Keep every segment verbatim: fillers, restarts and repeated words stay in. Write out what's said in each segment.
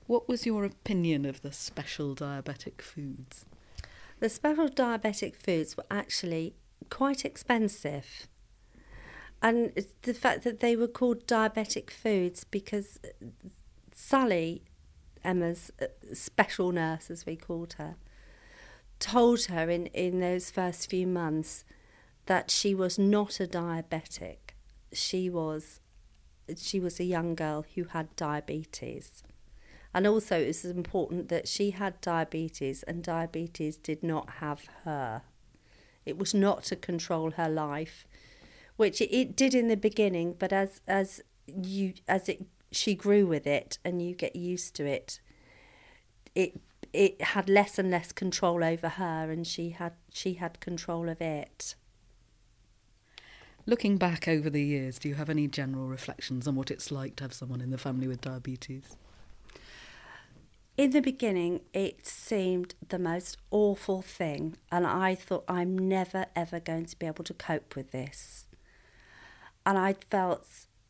What was your opinion of the special diabetic foods? The special diabetic foods were actually quite expensive. And it's the fact that they were called diabetic foods because Sally, Emma's uh, special nurse, as we called her, told her in, in those first few months that she was not a diabetic. She was she was a young girl who had diabetes. And also it was important that she had diabetes and diabetes did not have her. It was not to control her life, which it, it did in the beginning, but as as you as it she grew with it and you get used to it, it it had less and less control over her, and she had she had control of it. Looking back over the years, do you have any general reflections on what it's like to have someone in the family with diabetes? In the beginning, it seemed the most awful thing, and I thought, I'm never, ever going to be able to cope with this. And I felt,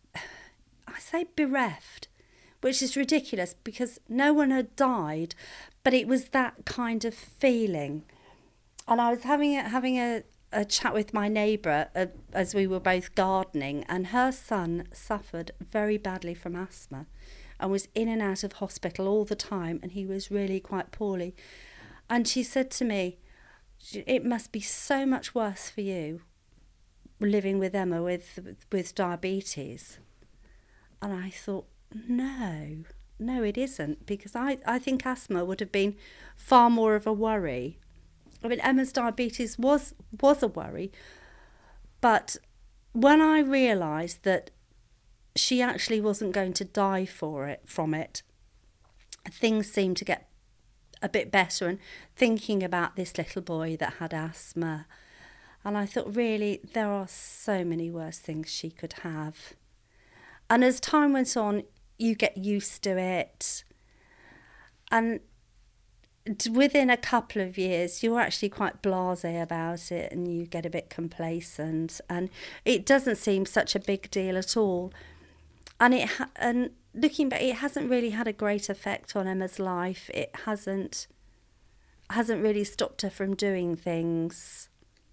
I say bereft, which is ridiculous because no one had died, but it was that kind of feeling. And I was having a, having a, a chat with my neighbour uh, as we were both gardening, and her son suffered very badly from asthma and was in and out of hospital all the time, and he was really quite poorly. And she said to me, it must be so much worse for you living with Emma with with diabetes. And I thought, no, no, it isn't, because I, I think asthma would have been far more of a worry. I mean, Emma's diabetes was was a worry, but when I realised that she actually wasn't going to die for it from it, things seemed to get a bit better. And thinking about this little boy that had asthma, and I thought, really, there are so many worse things she could have. And as time went on, you get used to it, and within a couple of years, you're actually quite blasé about it, and you get a bit complacent, and it doesn't seem such a big deal at all. And it ha- and looking back, it hasn't really had a great effect on Emma's life. It hasn't hasn't really stopped her from doing things.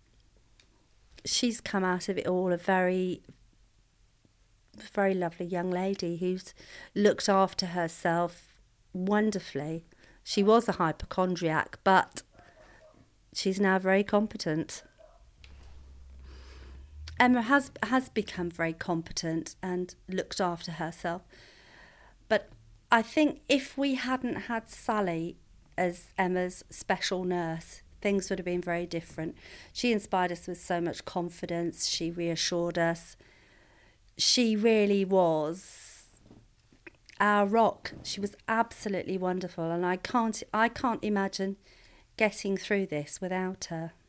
She's come out of it all a very, very lovely young lady who's looked after herself wonderfully. She was a hypochondriac, but she's now very competent. Emma has has become very competent and looked after herself. But I think if we hadn't had Sally as Emma's special nurse, things would have been very different. She inspired us with so much confidence. She reassured us. She really was our rock. She was absolutely wonderful, and I can't I can't imagine getting through this without her.